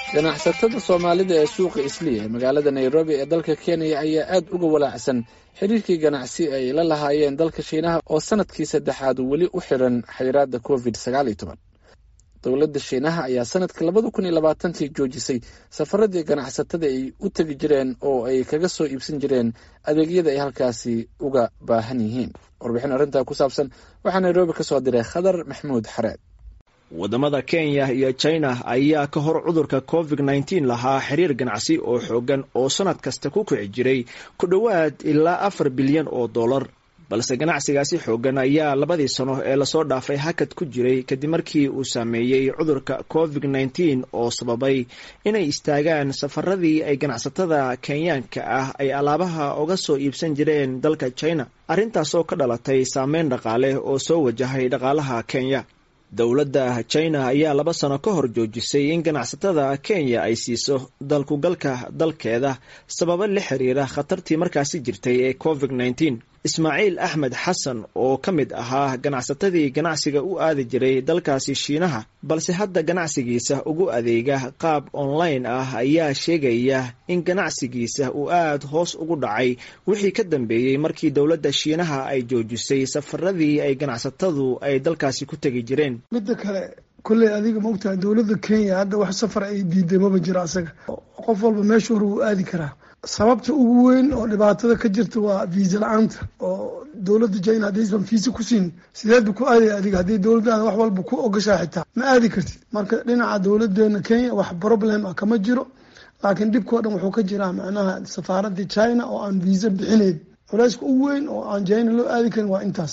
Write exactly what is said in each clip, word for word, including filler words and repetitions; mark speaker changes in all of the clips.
Speaker 1: ganacsatada Soomaalida ee suuqa Islii ee magaalada Nairobi ee dalka Kenya ayaa aad uga walaacsan xiriirkii ganacsi ay la lahaayeen dalka Shiinaha oo sanadkii saddexaad weli u xiran xayiraadda covid sagaal iyo toban. Dowladda Shiinaha ayaa sanadkii labada kun iyo labaatantii joojisay safaradii ganacsatada ay u tagi jireen oo ay kaga soo iibsan jireen adeegyada ay halkaasi uga baahan yihiin. Warbixin arrintaa ku saabsan waxaa Nairobi ka soo diray Khadar Maxamuud Xareed.
Speaker 2: wadamada Kenya iyo China ayaa ka hor cudurka covid nineteen lahaa xiriir ganacsi oo xoogan oo sanad kasta ku kici jiray ku dhawaad ilaa afar bilyan oo dollar, balse ganacsigaasi xoogan ayaa labadii sano ee lasoo dhaafay hakad ku jiray kadib markii uu saameeyey cudurka covid nineteen oo sababay inay istaagaan safaradii ay ganacsatada Kenyaanka ah ay alaabaha uga soo iibsan jireen dalka China, arrintaasoo ka dhalatay saameyn dhaqaale oo soo wajahay dhaqaalaha Kenya. dowladda China ayaa laba sano ka hor joojisay in ganacsatada Kenya ay siiso dalkugalka dalkeeda sababo la xiriira khatartii markaasi jirtay ee covid nineteen. Ismaaciil Axmed Xasan oo ka mid ahaa ganacsatadii ganacsiga u aadi jiray dalkaasi Shiinaha balse hadda ganacsigiisa ugu adeega qaab online ah ayaa sheegaya in ganacsigiisa uu aad hoos ugu dhacay wixii ka dambeeyay markii dowladda Shiinaha ay joojisay safaradii ay ganacsatadu ay dalkaasi ku tagi jireen.
Speaker 3: midda kale kulley adiga ma ogtahay dowladda Kenya hadda wax safar ay diiday ma jiro asaga qof walba meesha uu aadi karaa. sababta ugu weyn oo dhibaatada ka jirta waa visa la'aanta oo dowladda China hadaysan visa ku siin sideed ku aadi adiga hadii dowladda wax walba ku ogashaa xitaa ma aadi kartid. marka dhinaca dowladdeena Kenya wax problem ah kama jiro, laakiin dhibkoo dhan wuxuu ka jiraa macnaha safaaradda China oo aan visa bixinayn. culayska ugu weyn oo aan China loo aadi karin waa intaas.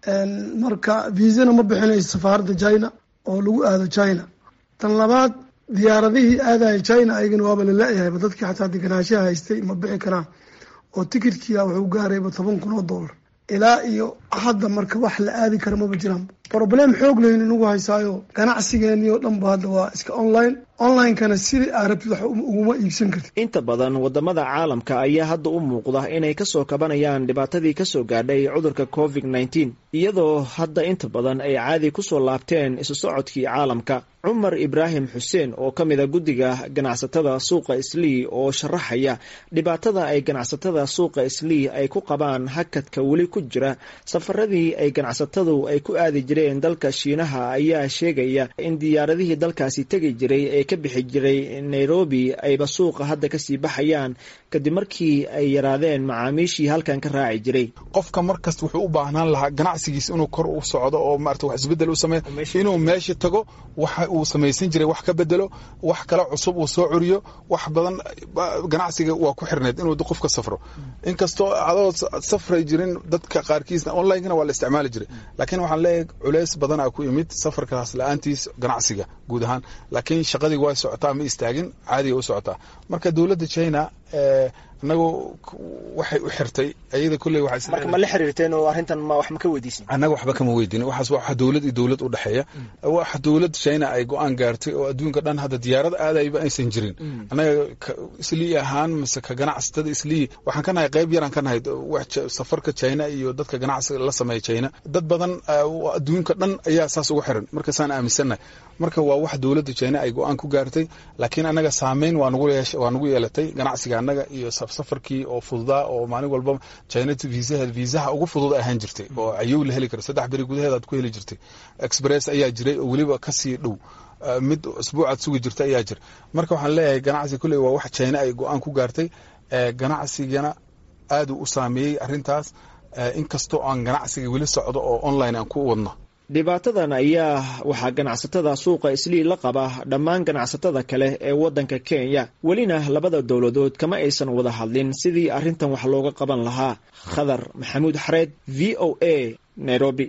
Speaker 3: marka visa-na ma bixinayso safaaradda China oo lagu aado China. tan labaad diyaaradihii aadaya China ayagana waaba la leeyahay dadkii xataa deganaanshaha haystay ma bixi karaan oo tikidkiya wuxuu gaarayba toban kun oo dollar ilaa iyo hadda. marka wax la aadi karo ma jiraan. problem xoog leh inagu haysaayo ganacsigeeni oo dhan ba hadda waa iska online online kana sidii arabti wax uguma iibsan kartid.
Speaker 2: inta badan wadamada caalamka ayaa hadda u muuqda inay ka soo kabanayaan dhibaatadii ka soo gaadhay cudurka covid nineteen, iyadoo hadda inta badan ay caadi ku soo laabteen isu socodkii caalamka. Cumar Ibrahim Xuseen oo ka mid ah guddiga ganacsatada suuqa Islii oo sharaxaya dhibaatada ay ganacsatada suuqa Islii ay ku qabaan hakadka weli ku jira safaradii ay ganacsatadu ay ku aadi jireen dalka Shiinaha ayaa sheegaya in diyaaradihii dalkaasi tagi jiray ee ka bixi jiray Nairobi ayba suuqa hadda ka sii baxayaan kadib markii ay yaraadeen macaamiishii halkan ka raaci jiray.
Speaker 4: qofka markasta wuxuu u baahnaan lahaa ganacsigiisa inuu kor u socdo oo maarta wax isbedel u sameeyo, inuu meesha tago waxa uu samaysan jiray wax ka bedelo, wax kala cusub uu soo curiyo. wax badan ganacsiga waa ku xirneed inuu qofka safro. inkastoo adoo safray jirin dadka qaarkiisna online-na waa la isticmaali jiray, laakiin waxaan leeyahay culays badan aa ku yimid safarkaas la'aantiis ganacsiga guud ahaan. laakiin shaqadii waa socotaa, ma istaagin, caadiga u socotaa. marka dowladda China anagu waxay u xirtay ayada kulley waxa
Speaker 2: marka ma la xiriirteen oo arrintan ma wax ma ka weydiisin?
Speaker 4: anaga waxba kama weydiin. waxaas waxa dowlad iyo dowlad u dhaxeeya. waxa dowladda China ay go'aan gaartay oo adduunka dhan hadda diyaarad aadayba aysan jirin. anaga Islii ahaan mise ka ganacsatada Islii waxaan ka nahay qayb yaraan ka nahay wax safarka China iyo dadka ganacsiga la sameeyo China. dad badan adduunka dhan ayaa saas ugu xiran. marka saan aaminsanahay marka waa wax dowladda China ay go'aan ku gaartay, laakiin anaga saameyn waa nagu yeeshay waa nagu yeelatay ganacsiga anaga iyo safarkii oo fududaa oo maalin walba China visa visa ugu fudud ahaan jirtay oo ayuu la heli karo saddex bari gudaheed aad ku heli jirtay. express ayaa jiray oo waliba ka sii dhow mid usbuucaad sugi jirtay ayaa jir. marka waxaan leeyahay ganacsi kulli waa wax China ay go'aan ku gaartay. ganacsigana aad u saameeyay arrintaas, inkastoo aan ganacsiga weli socdo oo online aan ku wadno.
Speaker 2: dhibaatadan ayaa waxaa ganacsatada suuqa Islii la qaba dhammaan ganacsatada kale ee waddanka Kenya. welina labada dowladood kama aysan wada hadlin sidii arrintan wax looga qaban lahaa. Khadar Maxamuud Xareed, V O A, Nairobi.